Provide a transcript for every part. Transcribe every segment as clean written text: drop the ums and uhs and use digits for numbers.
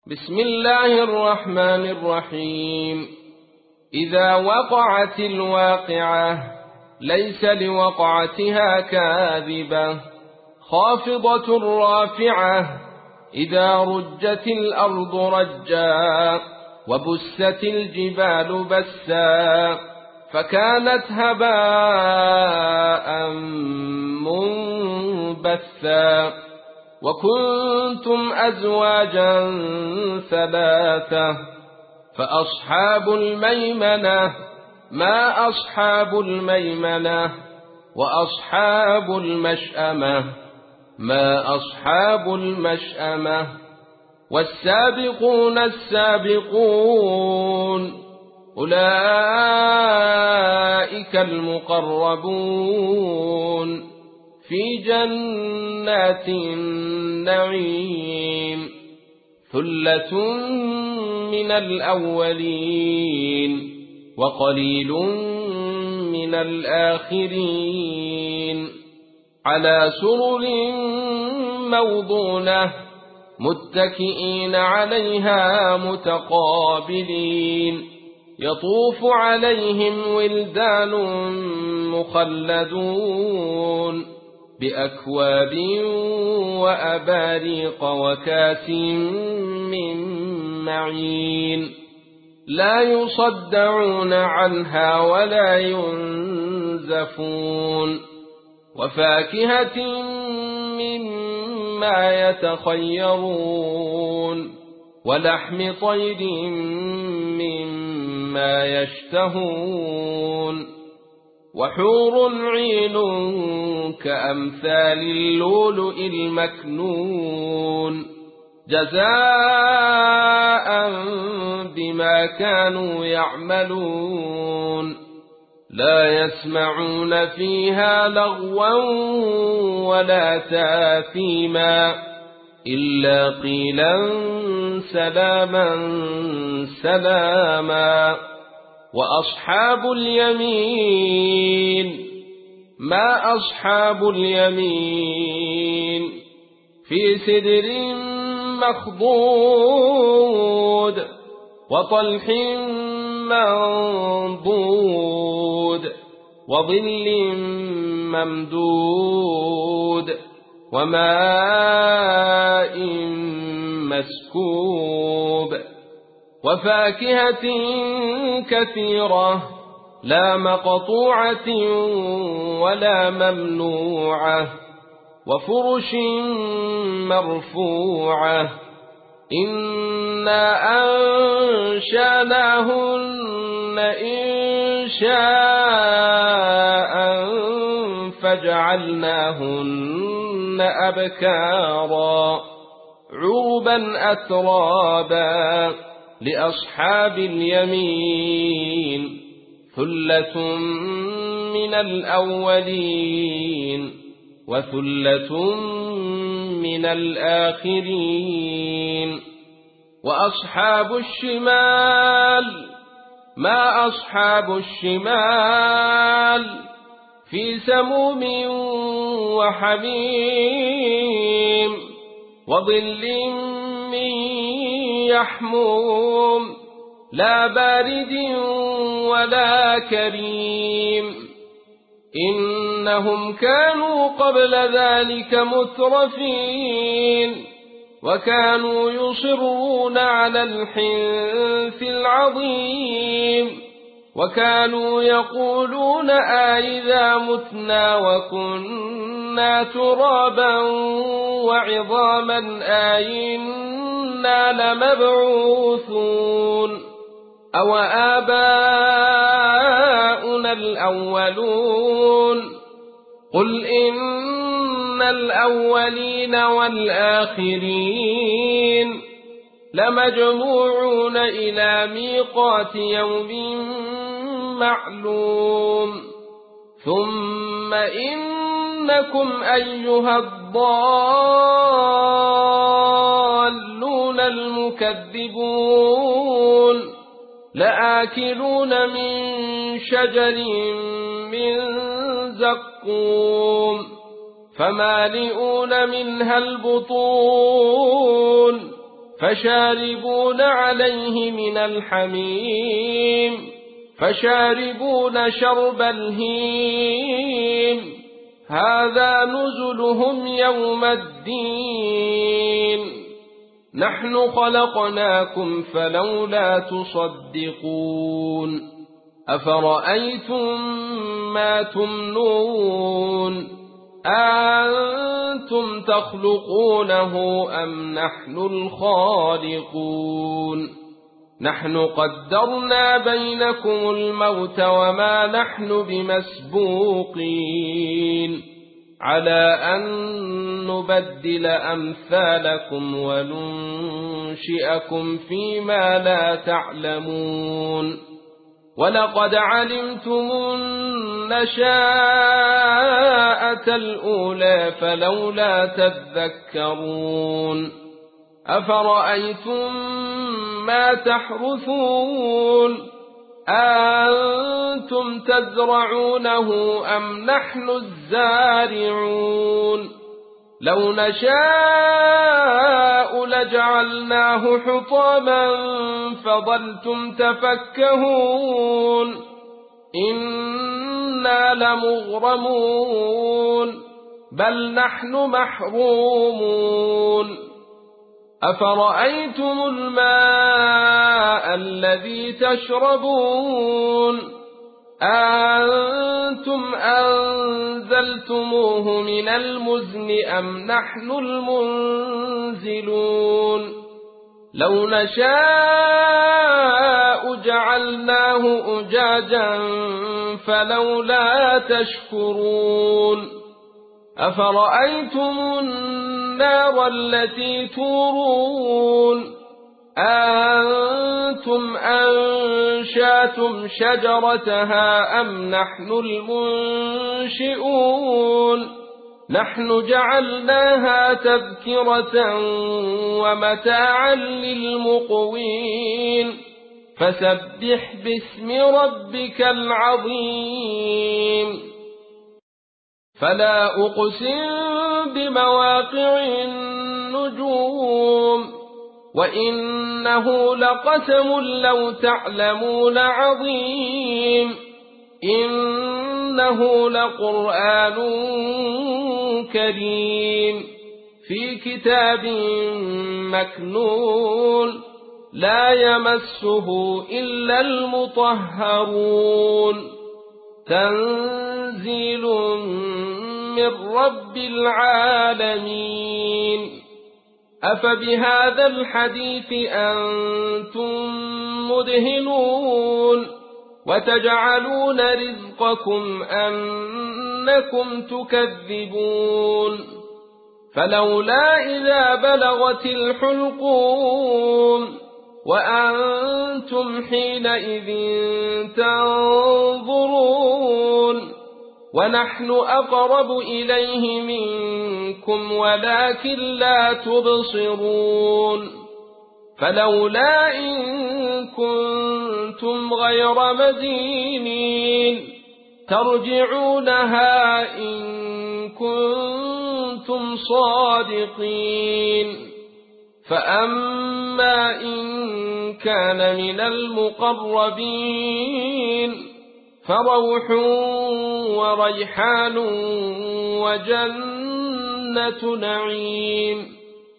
بسم الله الرحمن الرحيم. إذا وقعت الواقعة ليس لوقعتها كاذبة خافضة رافعة إذا رجت الأرض رجا وبست الجبال بسا فكانت هباء منبثا وكنتم أزواجا ثلاثة فأصحاب الميمنة ما أصحاب الميمنة وأصحاب المشأمة ما أصحاب المشأمة والسابقون السابقون أولئك المقربون في جنات النعيم ثلة من الأولين وقليل من الآخرين على سرر موضونة متكئين عليها متقابلين يطوف عليهم ولدان مخلدون بأكواب وأباريق وكاس من معين لا يصدعون عنها ولا ينزفون وفاكهة مما يتخيرون ولحم طير مما يشتهون وحور عين كأمثال اللؤلؤ المكنون جزاء بما كانوا يعملون لا يسمعون فيها لغوا ولا تاثيما إلا قيلا سلاما سلاما وأصحاب اليمين ما أصحاب اليمين في سدر مخضود وطلح منضود وظل ممدود وماء مسكوب وفاكهة كثيرة لا مقطوعة ولا ممنوعة وفرش مرفوعة إنا أنشأناهن إنشاء فجعلناهن أبكارا عربا أترابا لأصحاب اليمين ثلة من الأولين وثلة من الآخرين وأصحاب الشمال ما أصحاب الشمال في سموم وحميم وظل من يحموم لا بارد ولا كريم إنهم كانوا قبل ذلك مترفين وكانوا يصرون على الحنث العظيم وكانوا يقولون أئذا متنا وكنا ترابا وعظاما أئنا لمبعوثون أو آباؤنا الأولون قل إن الأولين والآخرين لمجموعون إلى ميقات يوم معلوم ثم إنكم أيها الضالون المكذبون لآكلون من شجر من زقوم فمالئون منها البطون فشاربون عليه من الحميم فشاربون شرب الهيم هذا نزلهم يوم الدين نحن خلقناكم فلولا تصدقون أفرأيتم ما تمنون أأنتم تخلقونه أم نحن الخالقون نحن قدرنا بينكم الموت وما نحن بمسبوقين على أن نبدل أمثالكم وننشئكم فيما لا تعلمون ولقد علمتم النشاءة الأولى فلولا تذكرون أفرأيتم ما تحرثون أأنتم تزرعونه أم نحن الزارعون لو نشاء لجعلناه حطاما فظلتم تفكهون إنا لمغرمون بل نحن محرومون أفرأيتم الماء الذي تشربون أأنتم أنزلتموه من المزن أم نحن المنزلون لو نشاء جعلناه أجاجا فلولا تشكرون أفرأيتم النار التي تورون أأنتم أنشأتم شجرتها أم نحن المنشئون نحن جعلناها تذكرة ومتاعا للمقوين فسبح باسم ربك العظيم فلا أقسم بمواقع النجوم وإنه لقسم لو تعلمون عظيم إنه لقرآن كريم في كتاب مكنون لا يمسه إلا المطهرون تنزيل من رب العالمين أفبهذا الحديث أنتم مدهنون وتجعلون رزقكم أنكم تكذبون فلولا إذا بلغت الحلقوم وأنتم حينئذ تنظرون ونحن أقرب إليه منكم ولكن لا تبصرون فلولا إن كنتم غير مدينين ترجعونها إن كنتم صادقين فأما إن كان من المقربين فروح وريحان وجنة نعيم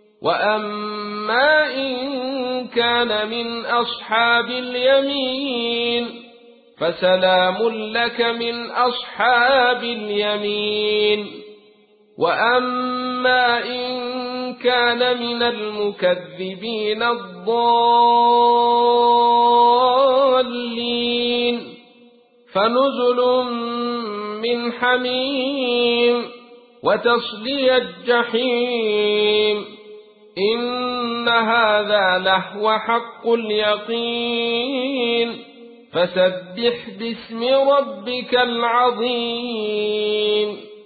وأما إن كان من أصحاب اليمين فسلام لك من أصحاب اليمين وأما إن كان من المكذبين الضالين فنزل من حميم وتصلية الجحيم إن هذا لهو حق اليقين فسبح باسم ربك العظيم